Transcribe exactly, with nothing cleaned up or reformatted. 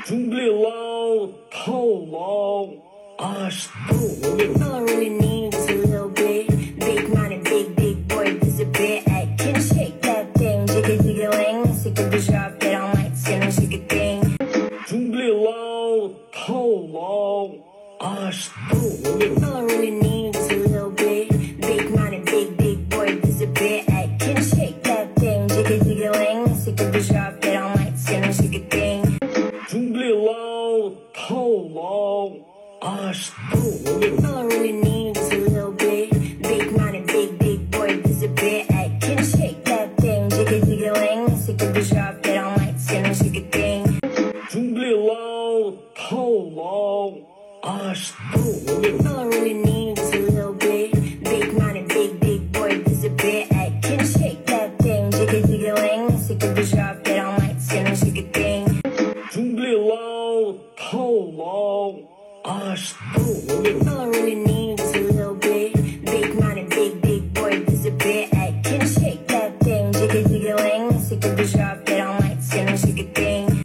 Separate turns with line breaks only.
中力佬套牢啊是不力。
All I really need is a little bit. Big money, big, big boy, disappear. I can shake that thing, jigga jiggling. Sick of the drop, get on lights, and I shake a thing.
中力佬套牢啊是不力。
All I really need is a little bit. Big money, big, big boy, disappear. I can shake that thing, jigga jiggling. Sick of the drop, get on lights, and I shake a thing.
中力佬套牢啊是不力。
All I really need is a little bit. Big money, big, big boy, disappear. I can shake that thing, jigga jiggling. Sick of the drop, get on lights, and I shake a thing.
中力佬套牢啊是不力。
All I really need is a little bit. Big money, big, big boy, disappear. I can shake that thing, jigga jiggling. Sick of the drop, get on lights, and I shake a thing.
中力佬套牢啊是不力。
All I really need